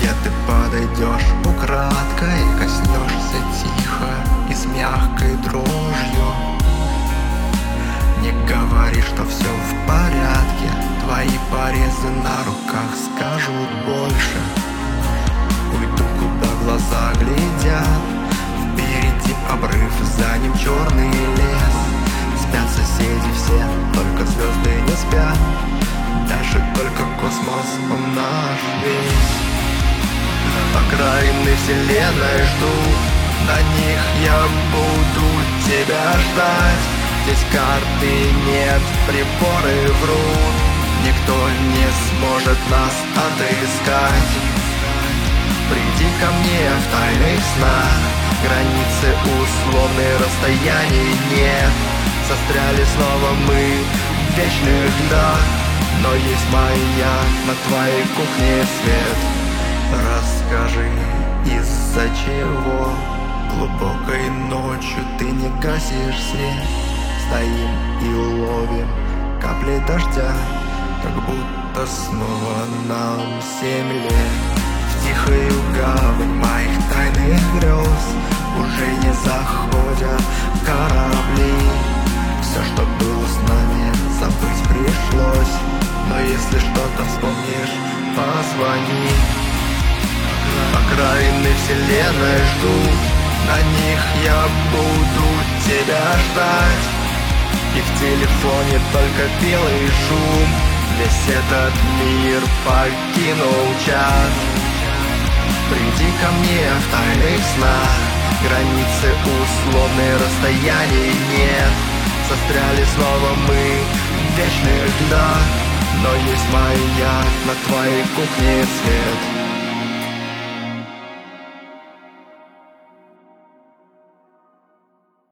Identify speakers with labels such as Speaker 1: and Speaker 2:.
Speaker 1: где ты подойдешь украдкой, коснешься тихо и с мягкой дрожью. Не говори, что все в порядке, твои порезы на руках скажут больше. Уйду, куда глаза глядят, впереди обрыв, за ним черный лес. Спят соседи все, только звезды не спят, дальше только космос, он наш весь. Окраины вселенной ждут, на них я буду тебя ждать. Здесь карты нет, приборы врут, никто не сможет нас отыскать. Приди ко мне в тайных снах, границы условные, расстояний нет. Застряли снова мы в вечных льдах, но есть маяк на твоей кухне свет. Расскажи, из-за чего глубокой ночью ты не гасишь свет? Стоим и ловим капли дождя, как будто снова нам 7 лет. В тихую гавань моих тайных грез уже не заходят корабли. Все, что было с нами, забыть пришлось, но если что-то вспомнишь, позвони. Окраины вселенной ждут, на них я буду тебя ждать. И в телефоне только белый шум, весь этот мир покинул чат. Приди ко мне в тайных снах, границы условные, расстояний нет. Застряли снова мы в вечных льдах, но есть маяк на твоей кухне свет.